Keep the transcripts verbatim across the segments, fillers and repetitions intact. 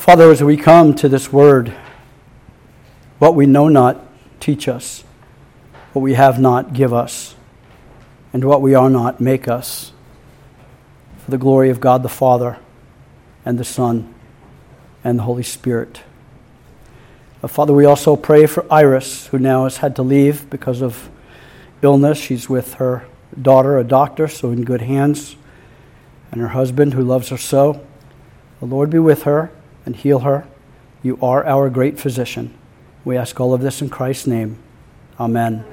Father, as we come to this word, what we know not, teach us. What we have not, give us. And what we are not, make us. For the glory of God the Father, and the Son, and the Holy Spirit. Uh, Father, we also pray for Iris, who now has had to leave because of illness. She's with her daughter, a doctor, so in good hands. And her husband, who loves her so. The Lord be with her and heal her. You are our great physician. We ask all of this in Christ's name. Amen.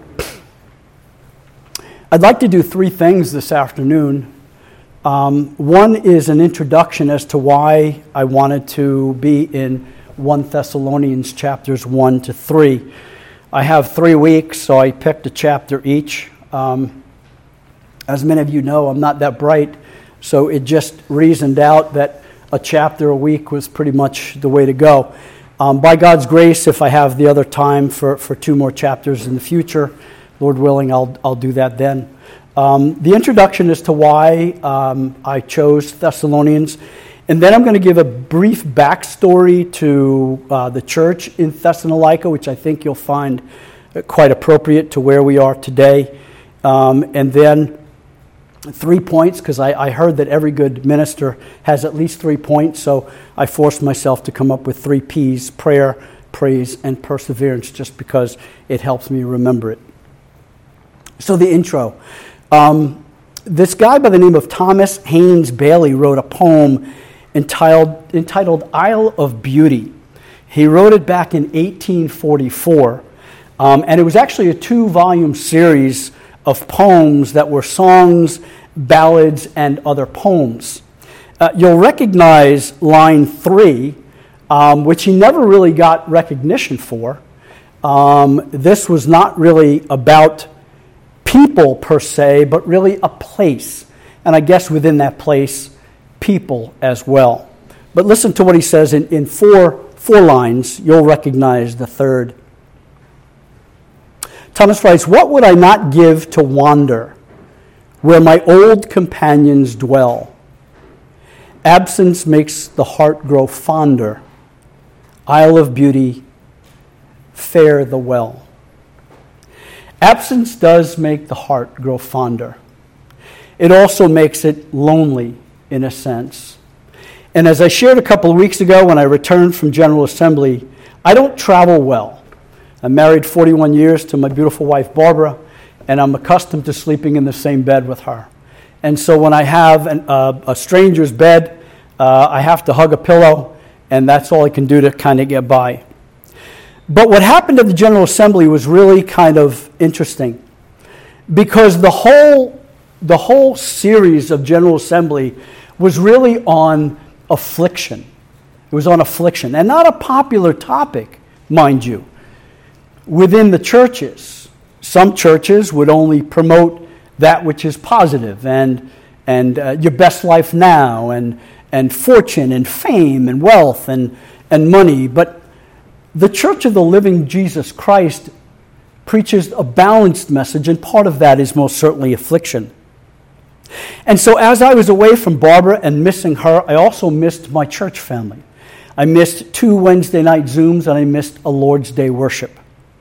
I'd like to do three things this afternoon. Um, one is an introduction as to why I wanted to be in First Thessalonians chapters one to three. I have three weeks, so I picked a chapter each. Um, as many of you know, I'm not that bright, so it just reasoned out that a chapter a week was pretty much the way to go. Um, by God's grace, if I have the other time for, for two more chapters in the future, Lord willing, I'll I'll do that then. Um, the introduction as to why um, I chose Thessalonians, and then I'm going to give a brief backstory to uh, the church in Thessalonica, which I think you'll find quite appropriate to where we are today. Um, and then three points, because I, I heard that every good minister has at least three points, so I forced myself to come up with three P's: prayer, praise, and perseverance, just because it helps me remember it. So the intro. Um, this guy by the name of Thomas Haynes Bailey wrote a poem entitled, entitled Isle of Beauty. He wrote it back in eighteen forty-four, um, and it was actually a two-volume series of poems that were songs, ballads, and other poems. Uh, you'll recognize line three, um, which he never really got recognition for. Um, this was not really about people per se, but really a place. And I guess within that place, people as well. But listen to what he says in, in four, four lines. You'll recognize the third. Thomas writes, "What would I not give to wander where my old companions dwell? Absence makes the heart grow fonder. Isle of Beauty, fare the well." Absence does make the heart grow fonder. It also makes it lonely, in a sense. And as I shared a couple of weeks ago when I returned from General Assembly, I don't travel well. I'm married forty-one years to my beautiful wife, Barbara, and I'm accustomed to sleeping in the same bed with her. And so when I have an, uh, a stranger's bed, uh, I have to hug a pillow, and that's all I can do to kind of get by. But what happened at the General Assembly was really kind of interesting, because the whole the whole series of General Assembly was really on affliction. It was on affliction, and not a popular topic, mind you, within the churches. Some churches would only promote that which is positive, and and uh, your best life now, and and fortune, and fame, and wealth, and and money, but the Church of the Living Jesus Christ preaches a balanced message, and part of that is most certainly affliction. And so as I was away from Barbara and missing her, I also missed my church family. I missed two Wednesday night Zooms, and I missed a Lord's Day worship.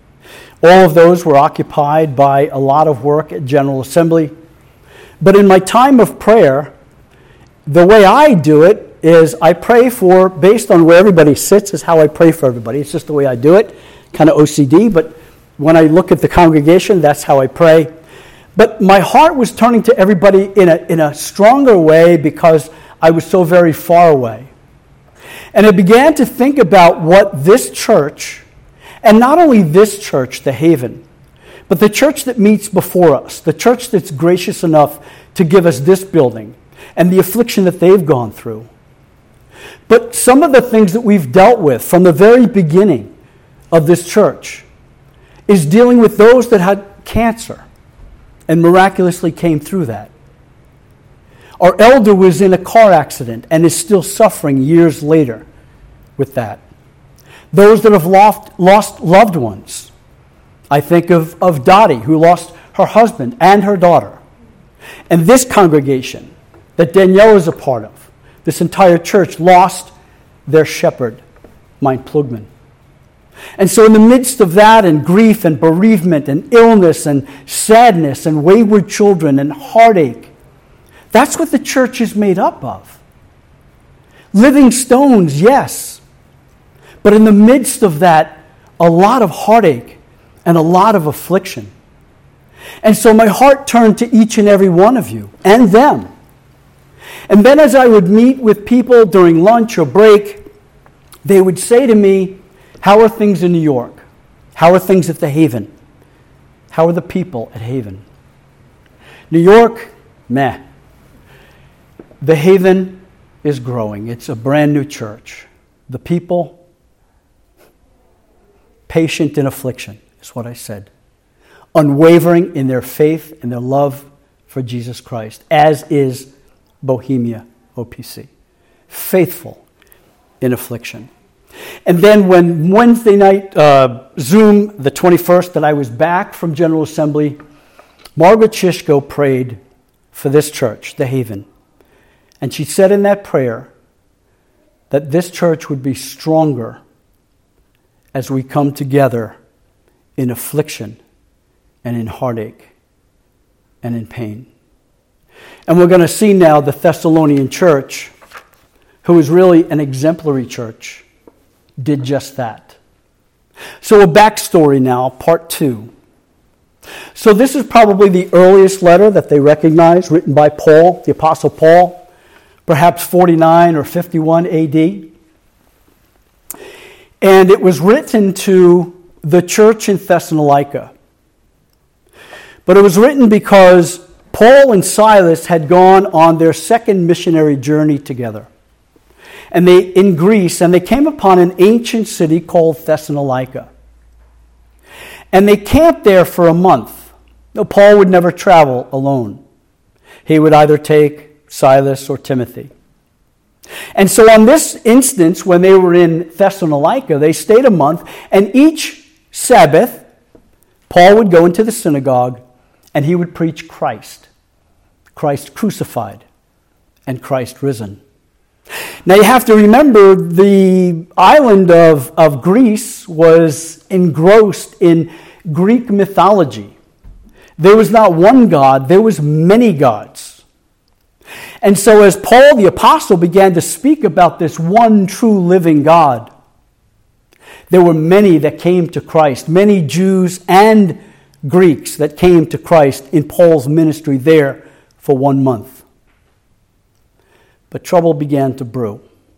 All of those were occupied by a lot of work at General Assembly. But in my time of prayer, the way I do it is I pray for, based on where everybody sits, is how I pray for everybody. It's just the way I do it, kind of O C D, but when I look at the congregation, that's how I pray. But my heart was turning to everybody in a, in a stronger way because I was so very far away. And I began to think about what this church, and not only this church, the Haven, but the church that meets before us, the church that's gracious enough to give us this building, and the affliction that they've gone through. But some of the things that we've dealt with from the very beginning of this church is dealing with those that had cancer and miraculously came through that. Our elder was in a car accident and is still suffering years later with that. Those that have lost, lost loved ones. I think of, of Dottie, who lost her husband and her daughter. And this congregation that Danielle is a part of, this entire church lost their shepherd, mein Plugman. And so in the midst of that and grief and bereavement and illness and sadness and wayward children and heartache, that's what the church is made up of. Living stones, yes. But in the midst of that, a lot of heartache and a lot of affliction. And so my heart turned to each and every one of you and them. And then as I would meet with people during lunch or break, they would say to me, how are things in New York? How are things at the Haven? How are the people at Haven? New York, meh. The Haven is growing. It's a brand new church. The people, patient in affliction, is what I said. Unwavering in their faith and their love for Jesus Christ, as is Bohemia O P C. Faithful in affliction. And then when Wednesday night uh, Zoom, the twenty-first, that I was back from General Assembly, Margaret Shishko prayed for this church, the Haven. And she said in that prayer that this church would be stronger as we come together in affliction and in heartache and in pain. And we're going to see now the Thessalonian church, who is really an exemplary church, did just that. So a backstory now, part two. So this is probably the earliest letter that they recognize, written by Paul, the Apostle Paul, perhaps forty-nine or fifty-one A D. And it was written to the church in Thessalonica. But it was written because Paul and Silas had gone on their second missionary journey together. And they in Greece, and they came upon an ancient city called Thessalonica. And they camped there for a month. No, Paul would never travel alone. He would either take Silas or Timothy. And so on this instance, when they were in Thessalonica, they stayed a month, and each Sabbath, Paul would go into the synagogue and he would preach Christ. Christ crucified and Christ risen. Now you have to remember the island of, of Greece was engrossed in Greek mythology. There was not one God, there was many gods. And so as Paul the apostle began to speak about this one true living God, there were many that came to Christ, many Jews and Greeks that came to Christ in Paul's ministry there for one month. But trouble began to brew.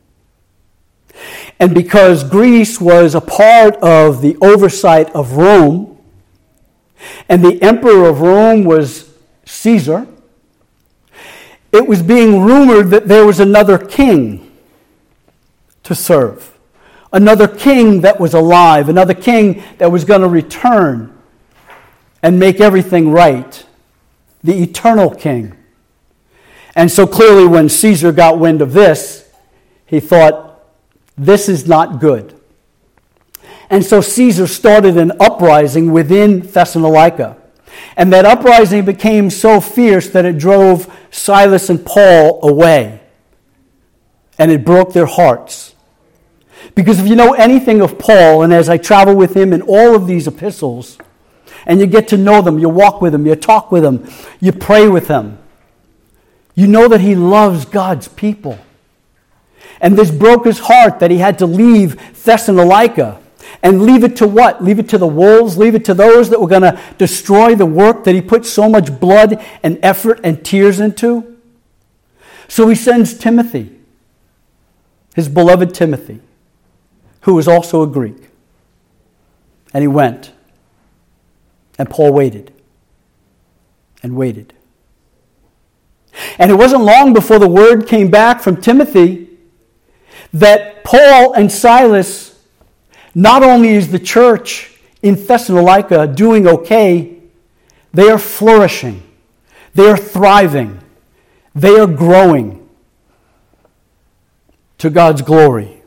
And because Greece was a part of the oversight of Rome, and the emperor of Rome was Caesar, it was being rumored that there was another king to serve. Another king that was alive, another king that was going to return and make everything right. The eternal king. And so clearly when Caesar got wind of this, he thought, this is not good. And so Caesar started an uprising within Thessalonica. And that uprising became so fierce that it drove Silas and Paul away. And it broke their hearts. Because if you know anything of Paul, and as I travel with him in all of these epistles, and you get to know them, you walk with him, you talk with him, you pray with him, you know that he loves God's people. And this broke his heart that he had to leave Thessalonica. And leave it to what? Leave it to the wolves? Leave it to those that were going to destroy the work that he put so much blood and effort and tears into? So he sends Timothy, his beloved Timothy, who was also a Greek. And he went. And Paul waited. And waited. And it wasn't long before the word came back from Timothy that Paul and Silas, not only is the church in Thessalonica doing okay, they are flourishing. They are thriving. They are growing to God's glory.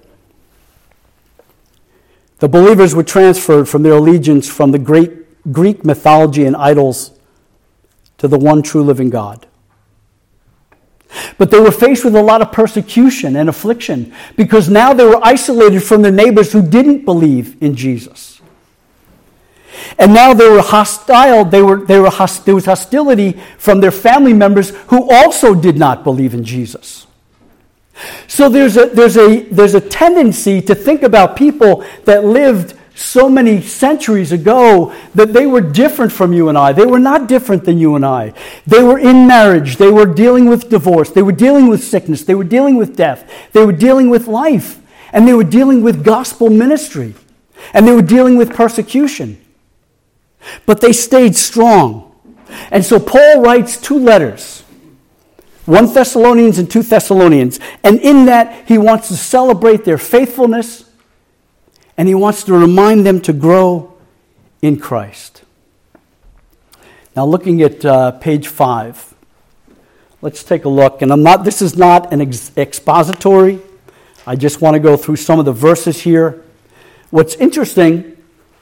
The believers were transferred from their allegiance from the great Greek mythology and idols to the one true living God. But they were faced with a lot of persecution and affliction because now they were isolated from their neighbors who didn't believe in Jesus. And now they were hostile, they were, they were host, there was hostility from their family members who also did not believe in Jesus. So there's a, there's a, there's a tendency to think about people that lived so many centuries ago that they were different from you and I. They were not different than you and I. They were in marriage. They were dealing with divorce. They were dealing with sickness. They were dealing with death. They were dealing with life. And they were dealing with gospel ministry. And they were dealing with persecution. But they stayed strong. And so Paul writes two letters. First Thessalonians and Second Thessalonians. And in that, he wants to celebrate their faithfulness. And he wants to remind them to grow in Christ. Now, looking at uh, page five, let's take a look. And I'm not. This is not an ex- expository. I just want to go through some of the verses here. What's interesting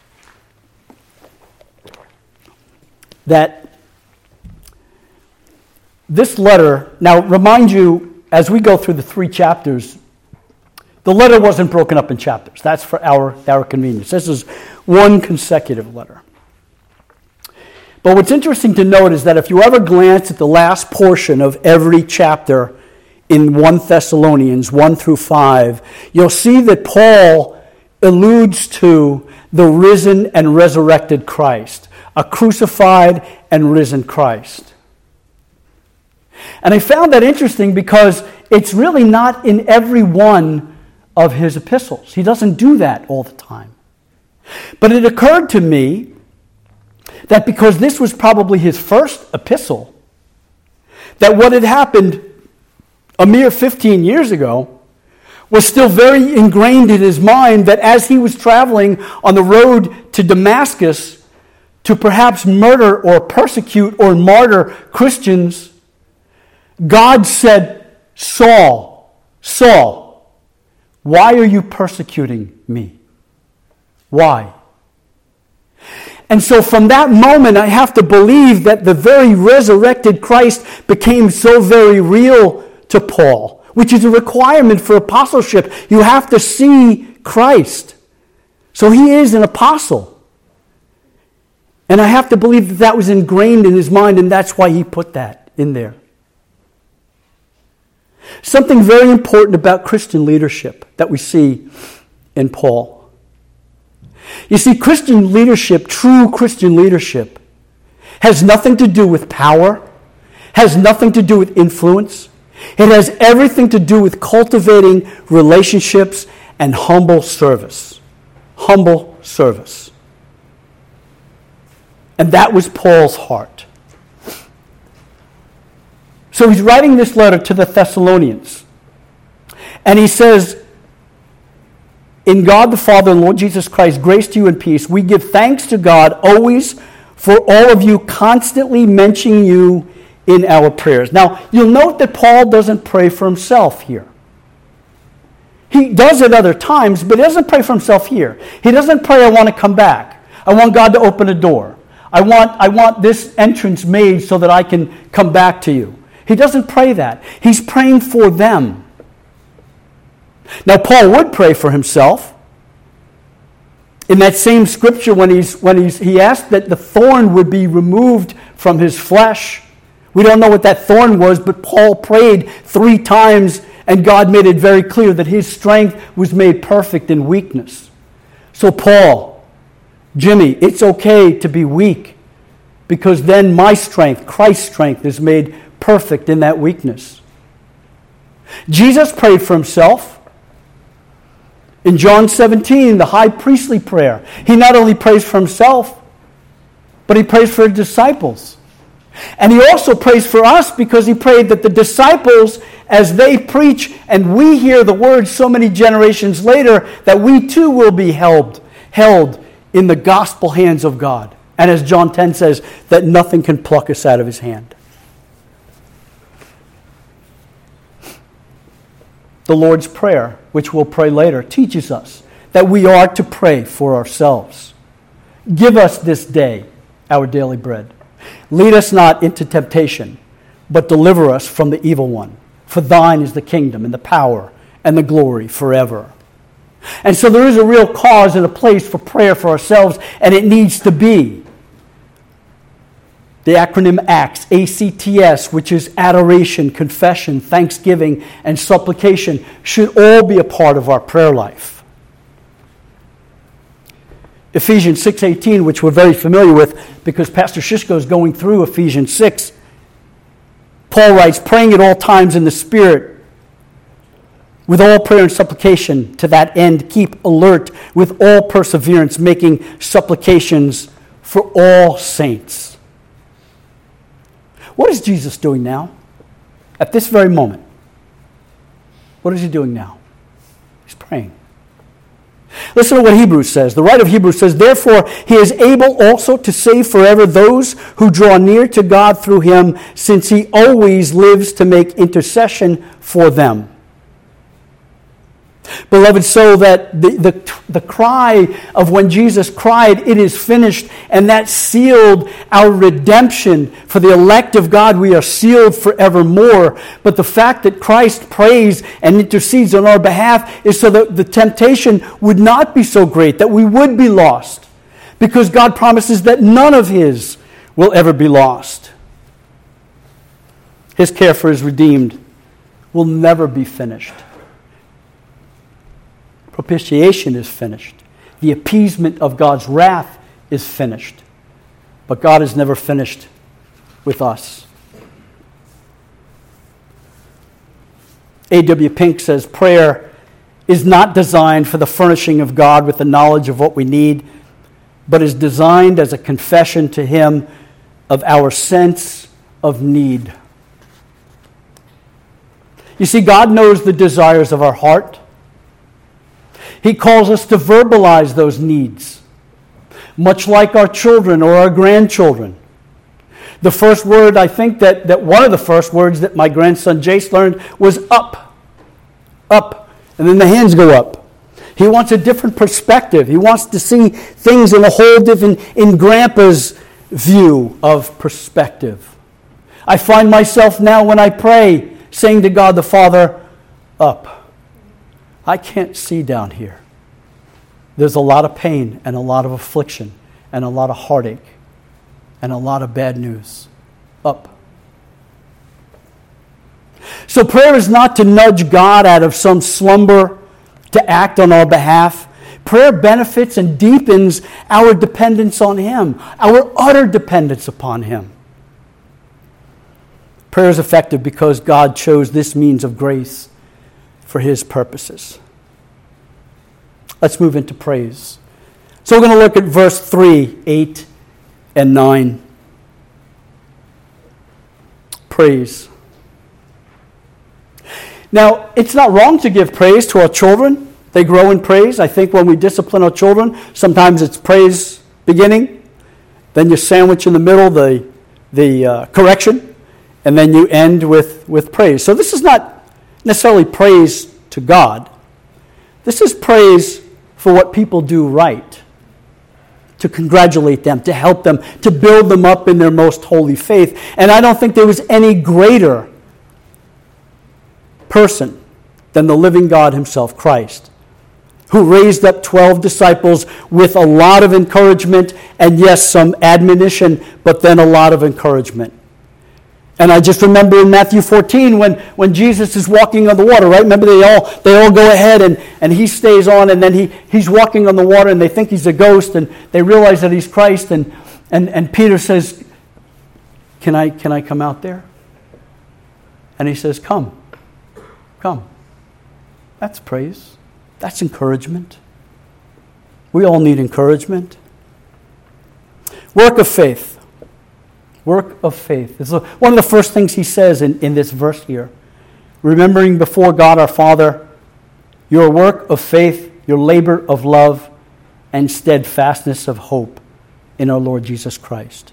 that this letter. Now, remind you as we go through the three chapters. The letter wasn't broken up in chapters. That's for our, our convenience. This is one consecutive letter. But what's interesting to note is that if you ever glance at the last portion of every chapter in First Thessalonians one through five, you'll see that Paul alludes to the risen and resurrected Christ, a crucified and risen Christ. And I found that interesting because it's really not in every one of his epistles. He doesn't do that all the time. But it occurred to me that because this was probably his first epistle, that what had happened a mere fifteen years ago was still very ingrained in his mind, that as he was traveling on the road to Damascus to perhaps murder or persecute or martyr Christians, God said, Saul, Saul, why are you persecuting me? Why? And so from that moment, I have to believe that the very resurrected Christ became so very real to Paul, which is a requirement for apostleship. You have to see Christ. So he is an apostle. And I have to believe that that was ingrained in his mind, and that's why he put that in there. Something very important about Christian leadership that we see in Paul. You see, Christian leadership, true Christian leadership, has nothing to do with power, has nothing to do with influence. It has everything to do with cultivating relationships and humble service. Humble service. And that was Paul's heart. So he's writing this letter to the Thessalonians. And he says, in God the Father and Lord Jesus Christ, grace to you and peace. We give thanks to God always for all of you, constantly mentioning you in our prayers. Now, you'll note that Paul doesn't pray for himself here. He does at other times, but he doesn't pray for himself here. He doesn't pray, I want to come back. I want God to open a door. I want, I want this entrance made so that I can come back to you. He doesn't pray that. He's praying for them. Now, Paul would pray for himself. In that same scripture, when he's when he's he asked that the thorn would be removed from his flesh. We don't know what that thorn was, but Paul prayed three times, and God made it very clear that his strength was made perfect in weakness. So Paul, Jimmy, it's okay to be weak, because then my strength, Christ's strength, is made perfect in that weakness. Jesus prayed for himself. In John seventeen, the high priestly prayer, he not only prays for himself, but he prays for his disciples. And he also prays for us because he prayed that the disciples, as they preach and we hear the word so many generations later, that we too will be held, held in the gospel hands of God. And as John ten says, that nothing can pluck us out of his hand. The Lord's Prayer, which we'll pray later, teaches us that we are to pray for ourselves. Give us this day our daily bread. Lead us not into temptation, but deliver us from the evil one. For thine is the kingdom and the power and the glory forever. And so there is a real cause and a place for prayer for ourselves, and it needs to be. The acronym ACTS, A C T S, which is adoration, confession, thanksgiving, and supplication, should all be a part of our prayer life. Ephesians six eighteen, which we're very familiar with because Pastor Shishko is going through Ephesians six. Paul writes, praying at all times in the Spirit, with all prayer and supplication, to that end keep alert with all perseverance, making supplications for all saints. What is Jesus doing now? At this very moment. What is he doing now? He's praying. Listen to what Hebrews says. The writer of Hebrews says, therefore he is able also to save forever those who draw near to God through him, since he always lives to make intercession for them. Beloved, so that the, the, the cry of when Jesus cried, it is finished, and that sealed our redemption. For the elect of God, we are sealed forevermore. But the fact that Christ prays and intercedes on our behalf is so that the temptation would not be so great, that we would be lost. Because God promises that none of his will ever be lost. His care for his redeemed will never be finished. Propitiation is finished. The appeasement of God's wrath is finished. But God is never finished with us. A W Pink says, prayer is not designed for the furnishing of God with the knowledge of what we need, but is designed as a confession to him of our sense of need. You see, God knows the desires of our heart. He calls us to verbalize those needs, much like our children or our grandchildren. The first word, I think that, that one of the first words that my grandson Jace learned was up. Up. And then the hands go up. He wants a different perspective. He wants to see things in a whole different, in Grandpa's view of perspective. I find myself now when I pray saying to God the Father, up. I can't see down here. There's a lot of pain and a lot of affliction and a lot of heartache and a lot of bad news. Up. So prayer is not to nudge God out of some slumber to act on our behalf. Prayer benefits and deepens our dependence on him, our utter dependence upon him. Prayer is effective because God chose this means of grace for his purposes. Let's move into praise. So we're going to look at verse three, eight, and nine. Praise. Now, it's not wrong to give praise to our children. They grow in praise. I think when we discipline our children, sometimes it's praise beginning, then you sandwich in the middle the, the uh, correction, and then you end with, with praise. So this is not necessarily praise to God. This is praise for what people do right, to congratulate them, to help them, to build them up in their most holy faith. And I don't think there was any greater person than the living God himself, Christ, who raised up twelve disciples with a lot of encouragement and, yes, some admonition, but then a lot of encouragement. And I just remember in Matthew fourteen when, when Jesus is walking on the water, right? Remember they all they all go ahead and, and he stays on, and then he, he's walking on the water and they think he's a ghost and they realize that he's Christ, and, and, and Peter says, Can I can I come out there? And he says, Come. Come. That's praise. That's encouragement. We all need encouragement. Work of faith. Work of faith. This is one of the first things he says in, in this verse here. Remembering before God our Father your work of faith, your labor of love, and steadfastness of hope in our Lord Jesus Christ.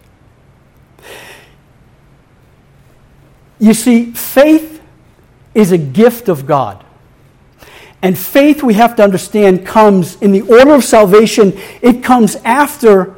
You see, faith is a gift of God. And faith, we have to understand, comes in the order of salvation. It comes after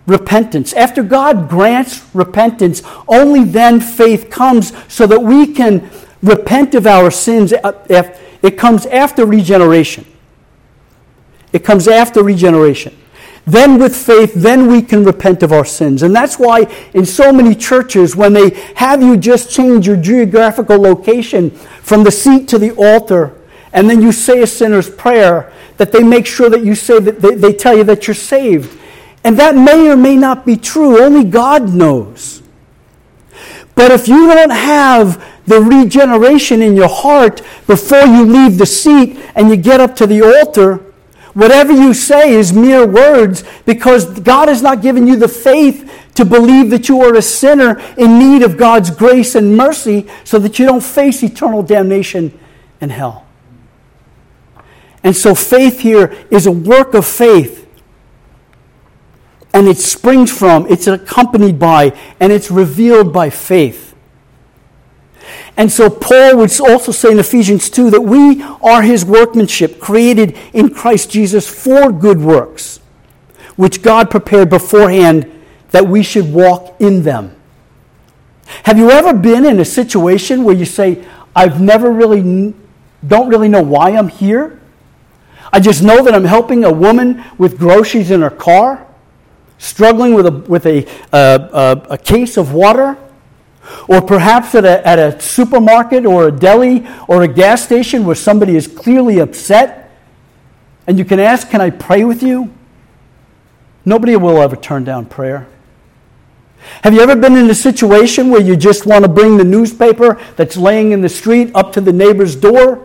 repentance. After God grants repentance, only then faith comes so that we can repent of our sins. It comes after regeneration. It comes after regeneration. Then with faith, then we can repent of our sins. And that's why in so many churches, when they have you just change your geographical location from the seat to the altar, and then you say a sinner's prayer, that they make sure that you say that they, they tell you that you're saved. And that may or may not be true. Only God knows. But if you don't have the regeneration in your heart before you leave the seat and you get up to the altar, whatever you say is mere words, because God has not given you the faith to believe that you are a sinner in need of God's grace and mercy so that you don't face eternal damnation and hell. And so faith here is a work of faith. And it springs from, it's accompanied by, and it's revealed by faith. And so Paul would also say in Ephesians two that we are his workmanship, created in Christ Jesus for good works, which God prepared beforehand that we should walk in them. Have you ever been in a situation where you say, I've never really, don't really know why I'm here? I just know that I'm helping a woman with groceries in her car, struggling with a with a uh, a, a case of water, or perhaps at a at a supermarket or a deli or a gas station where somebody is clearly upset, and you can ask, "Can I pray with you?" Nobody will ever turn down prayer. Have you ever been in a situation where you just want to bring the newspaper that's laying in the street up to the neighbor's door?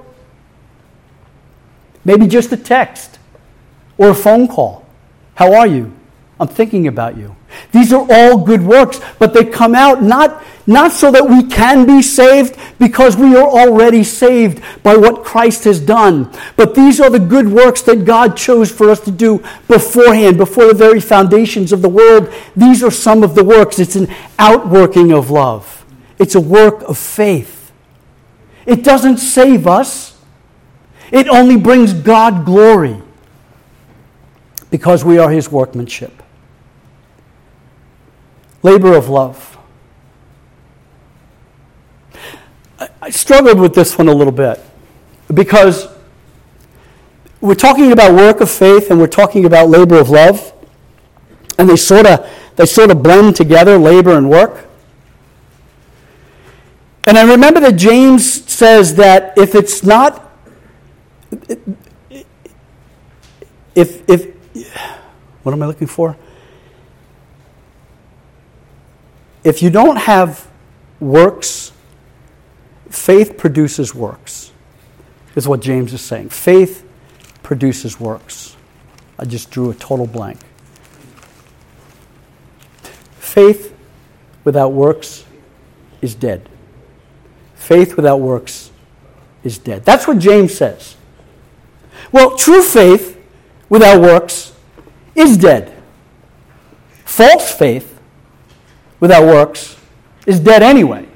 Maybe just a text or a phone call. How are you? I'm thinking about you. These are all good works, but they come out not, not so that we can be saved, because we are already saved by what Christ has done. But these are the good works that God chose for us to do beforehand, before the very foundations of the world. These are some of the works. It's an outworking of love. It's a work of faith. It doesn't save us. It only brings God glory, because we are his workmanship. Labor of love. I struggled with this one a little bit, because we're talking about work of faith and we're talking about labor of love, and they sort of they sort of blend together, labor and work. And I remember that James says that if it's not If, if, what am I looking for? If you don't have works, faith produces works, is what James is saying. Faith produces works. I just drew a total blank. Faith without works is dead. Faith without works is dead. That's what James says. Well, true faith without works is dead. False faith without works is dead anyway.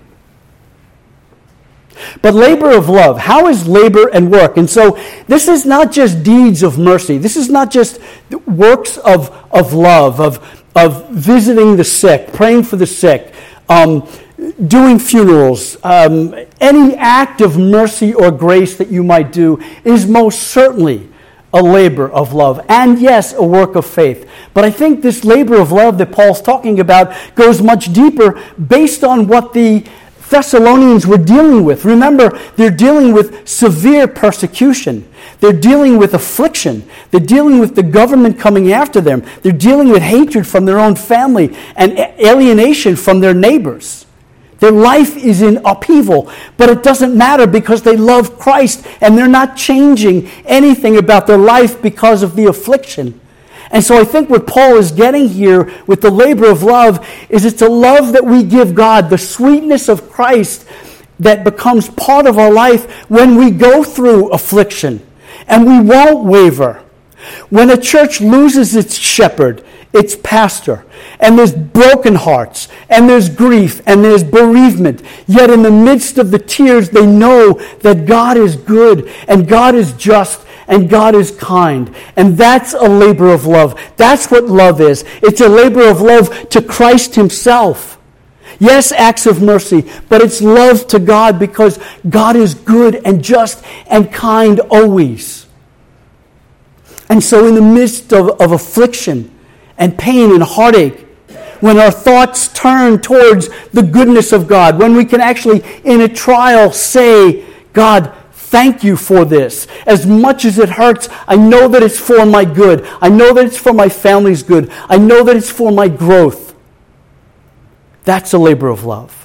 But labor of love, how is labor and work? And so this is not just deeds of mercy. This is not just works of, of love, of, of visiting the sick, praying for the sick, um, doing funerals. Um, any act of mercy or grace that you might do is most certainly a labor of love, and yes, a work of faith. But I think this labor of love that Paul's talking about goes much deeper, based on what the Thessalonians were dealing with. Remember, they're dealing with severe persecution. They're dealing with affliction. They're dealing with the government coming after them. They're dealing with hatred from their own family and alienation from their neighbors. Their life is in upheaval, but it doesn't matter, because they love Christ and they're not changing anything about their life because of the affliction. And so I think what Paul is getting here with the labor of love is it's a love that we give God, the sweetness of Christ that becomes part of our life when we go through affliction, and we won't waver. When a church loses its shepherd, its pastor, and there's broken hearts, and there's grief, and there's bereavement, yet in the midst of the tears they know that God is good and God is just, and God is kind. And that's a labor of love. That's what love is. It's a labor of love to Christ himself. Yes, acts of mercy, but it's love to God because God is good and just and kind always. And so in the midst of, of affliction and pain and heartache, when our thoughts turn towards the goodness of God, when we can actually in a trial say, God, thank you for this. As much as it hurts, I know that it's for my good. I know that it's for my family's good. I know that it's for my growth. That's a labor of love.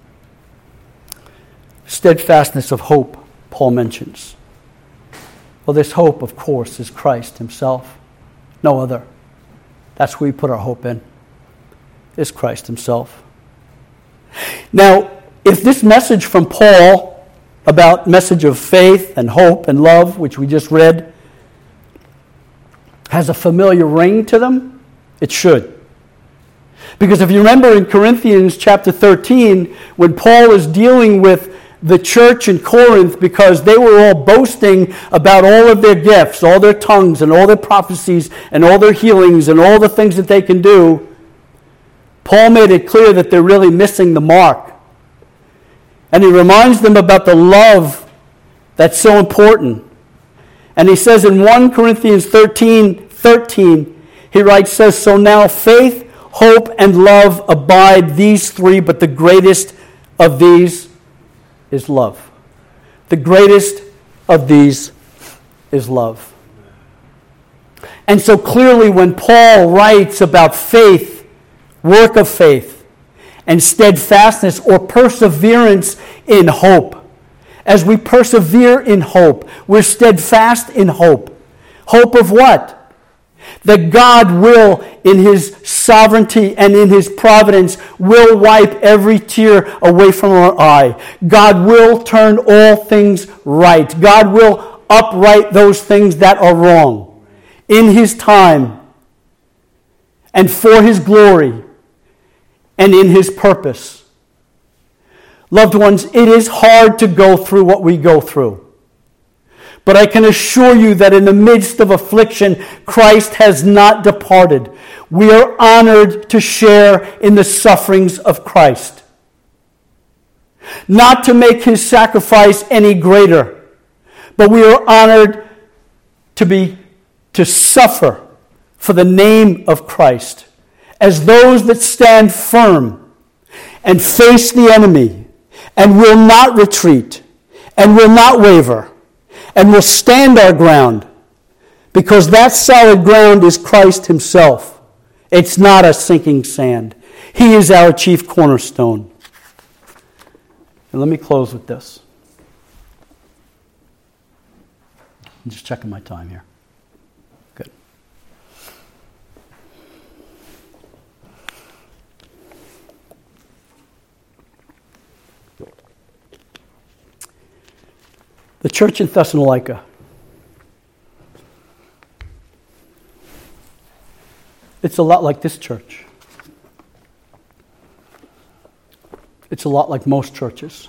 Steadfastness of hope, Paul mentions. Well, this hope, of course, is Christ himself. No other. That's who we put our hope in, is Christ himself. Now, if this message from Paul about message of faith and hope and love, which we just read, has a familiar ring to them, it should. Because if you remember in Corinthians chapter thirteen, when Paul is dealing with the church in Corinth because they were all boasting about all of their gifts, all their tongues and all their prophecies and all their healings and all the things that they can do, Paul made it clear that they're really missing the mark. And he reminds them about the love that's so important. And he says in First Corinthians thirteen, thirteen, he writes, says, so now faith, hope, and love abide, these three, but the greatest of these is love. The greatest of these is love. And so clearly when Paul writes about faith, work of faith, and steadfastness or perseverance in hope, as we persevere in hope, we're steadfast in hope. Hope of what? That God will, in his sovereignty and in his providence, will wipe every tear away from our eye. God will turn all things right. God will upright those things that are wrong in his time and for his glory and in his purpose. Loved ones, it is hard to go through what we go through. But I can assure you that in the midst of affliction, Christ has not departed. We are honored to share in the sufferings of Christ. Not to make his sacrifice any greater, but we are honored to be to suffer for the name of Christ as those that stand firm and face the enemy and will not retreat and will not waver. And we'll stand our ground because that solid ground is Christ himself. It's not a sinking sand. He is our chief cornerstone. And let me close with this. I'm just checking my time here. Good. The church in Thessalonica. It's a lot like this church. It's a lot like most churches.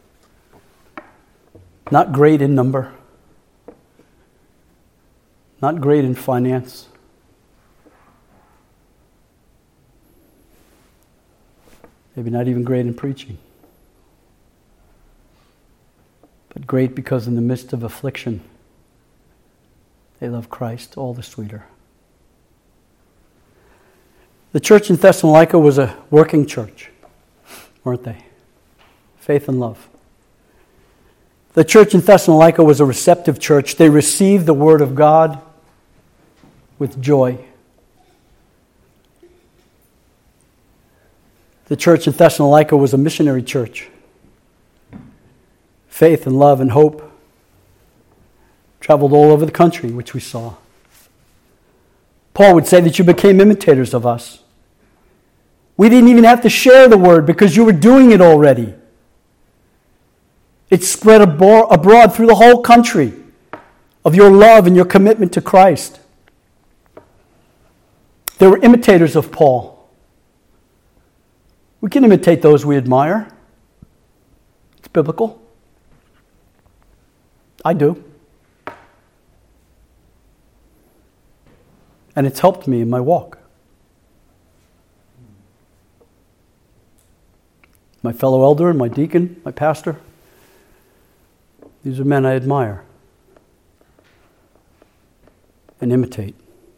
Not great in number. Not great in finance. Maybe not even great in preaching. But great because in the midst of affliction, they love Christ all the sweeter. The church in Thessalonica was a working church, weren't they? Faith and love. The church in Thessalonica was a receptive church. They received the word of God with joy. The church in Thessalonica was a missionary church. Faith and love and hope traveled all over the country, which we saw. Paul would say that you became imitators of us. We didn't even have to share the word because you were doing it already. It spread abroad through the whole country of your love and your commitment to Christ. They were imitators of Paul. We can imitate those we admire. It's biblical. I do. And it's helped me in my walk. My fellow elder, my deacon, my pastor, these are men I admire and imitate.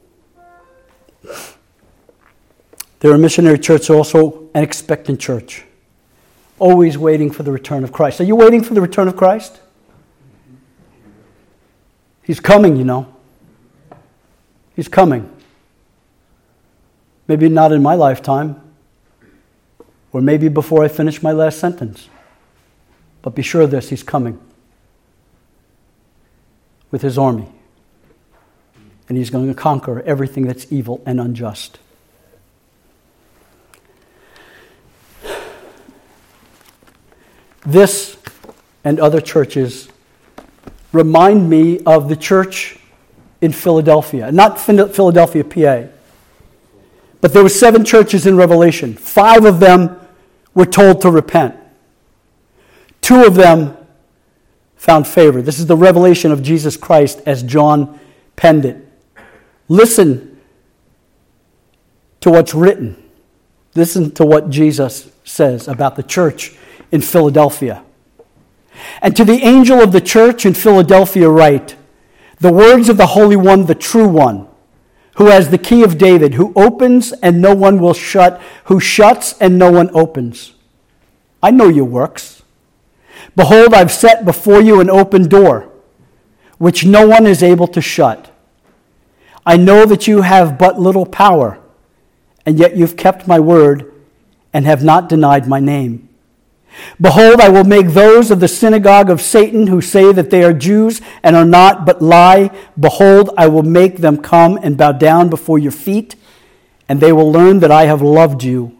They're a missionary church, also an expectant church, always waiting for the return of Christ. Are you waiting for the return of Christ? He's coming, you know. He's coming. Maybe not in my lifetime, or maybe before I finish my last sentence. But be sure of this, he's coming with his army. And he's going to conquer everything that's evil and unjust. This and other churches remind me of the church in Philadelphia. Not Philadelphia, P A. But there were seven churches in Revelation. Five of them were told to repent. Two of them found favor. This is the revelation of Jesus Christ as John penned it. Listen to what's written. Listen to what Jesus says about the church in Philadelphia. And to the angel of the church in Philadelphia write, the words of the Holy One, the true One, who has the key of David, who opens and no one will shut, who shuts and no one opens. I know your works. Behold, I've set before you an open door, which no one is able to shut. I know that you have but little power, and yet you've kept my word and have not denied my name. Behold, I will make those of the synagogue of Satan who say that they are Jews and are not, but lie. Behold, I will make them come and bow down before your feet, and they will learn that I have loved you.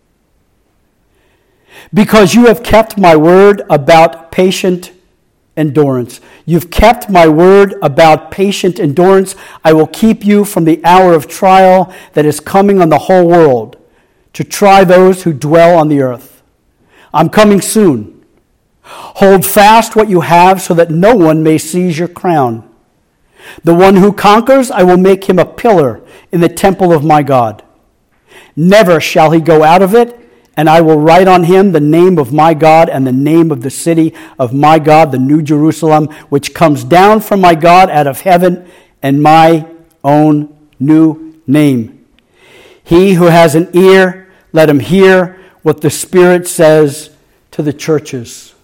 Because you have kept my word about patient endurance. You've kept my word about patient endurance. I will keep you from the hour of trial that is coming on the whole world, to try those who dwell on the earth. I'm coming soon. Hold fast what you have so that no one may seize your crown. The one who conquers, I will make him a pillar in the temple of my God. Never shall he go out of it, and I will write on him the name of my God and the name of the city of my God, the New Jerusalem, which comes down from my God out of heaven, and my own new name. He who has an ear, let him hear what the Spirit says to the churches.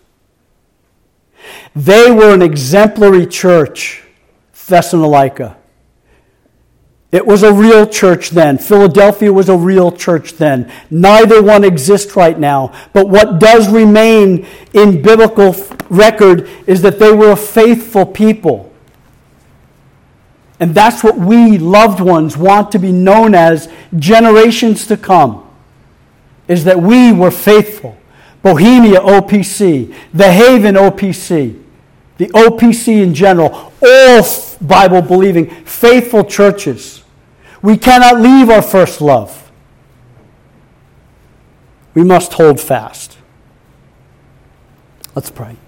They were an exemplary church, Thessalonica. It was a real church then. Philadelphia was a real church then. Neither one exists right now. But what does remain in biblical record is that they were a faithful people. And that's what we, loved ones, want to be known as generations to come. Is that we were faithful. Bohemia O P C, the Haven O P C, the O P C in general, all Bible-believing, faithful churches. We cannot leave our first love. We must hold fast. Let's pray.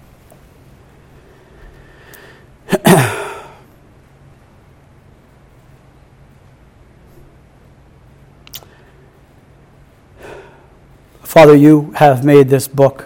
Father, you have made this book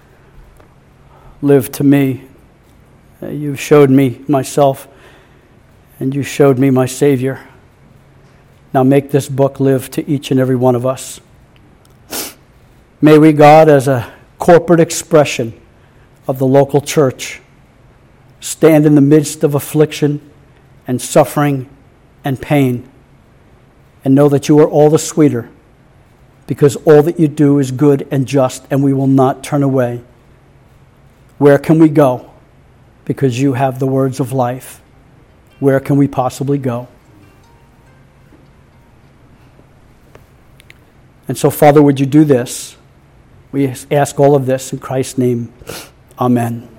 live to me. You showed me myself, and you showed me my Savior. Now make this book live to each and every one of us. May we, God, as a corporate expression of the local church, stand in the midst of affliction and suffering and pain, and know that you are all the sweeter, because all that you do is good and just, and we will not turn away. Where can we go? Because you have the words of life. Where can we possibly go? And so, Father, would you do this? We ask all of this in Christ's name. Amen.